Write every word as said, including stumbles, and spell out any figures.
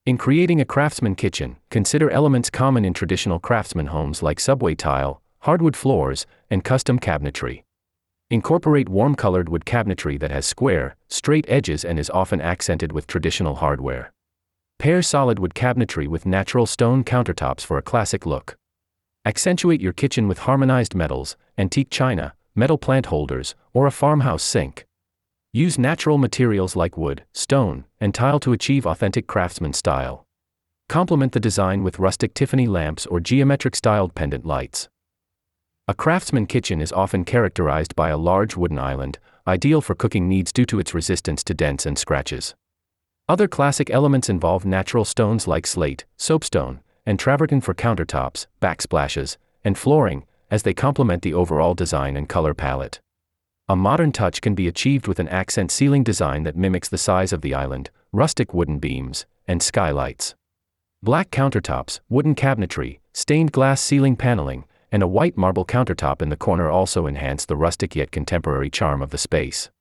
In creating a craftsman kitchen, consider elements common in traditional craftsman homes like subway tile, hardwood floors, and custom cabinetry. Incorporate warm-colored wood cabinetry that has square, straight edges and is often accented with traditional hardware. Pair solid wood cabinetry with natural stone countertops for a classic look. Accentuate your kitchen with harmonized metals, antique china, metal plant holders, or a farmhouse sink. Use natural materials like wood, stone, and tile to achieve authentic craftsman style. Complement the design with rustic Tiffany lamps or geometric-styled pendant lights. A craftsman kitchen is often characterized by a large wooden island, ideal for cooking needs due to its resistance to dents and scratches. Other classic elements involve natural stones like slate, soapstone, and travertine for countertops, backsplashes, and flooring, as they complement the overall design and color palette. A modern touch can be achieved with an accent ceiling design that mimics the size of the island, rustic wooden beams, and skylights. Black countertops, wooden cabinetry, stained glass ceiling paneling, and a white marble countertop in the corner also enhance the rustic yet contemporary charm of the space.